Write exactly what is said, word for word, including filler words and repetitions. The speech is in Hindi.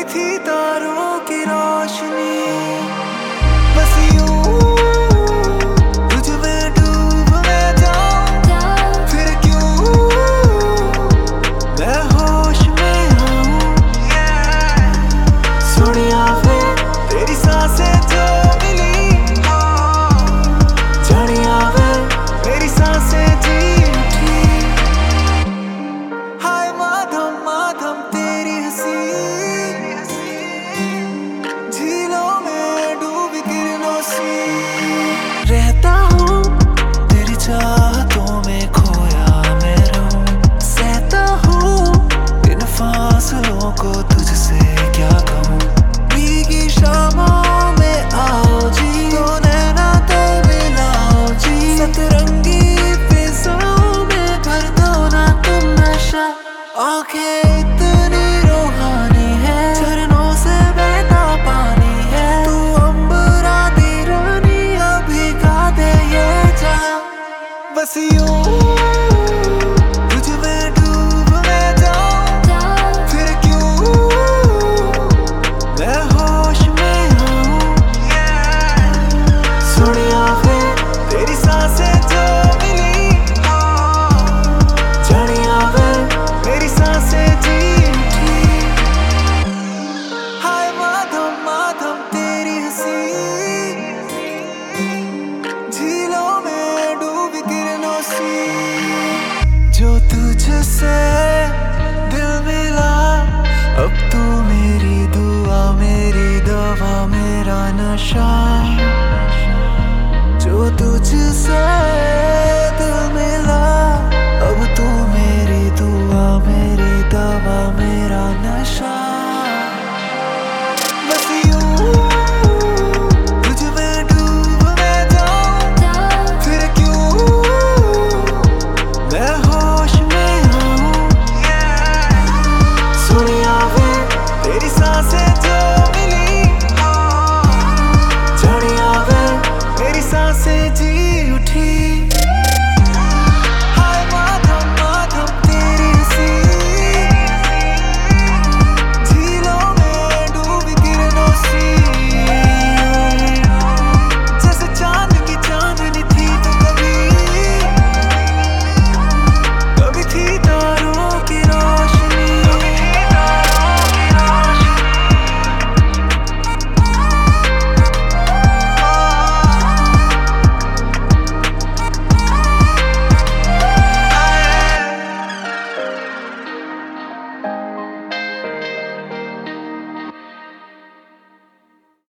थी तारों की रोशनी, बस यूं तुझ में डूब मैं जाऊं, फिर क्यों मैं होश में आऊं। सुनिया वे तेरी सांसें जो मिली, जानिया वे मेरी सांसें जी उठी। हाय माधम माधम तेरी हंसी, झीलों में डूबी किरणों सी। रहता हूँ तेरी चाहतों में खोया मैं रहूं, सहता हूँ इन फासलों को तुझसे क्या कहूँ। भीगी शामों में आओ जी, तो नैना तो मिलाओ जी, सतरंगी फिजाओं में भर दो ना तुम नशा। आंखें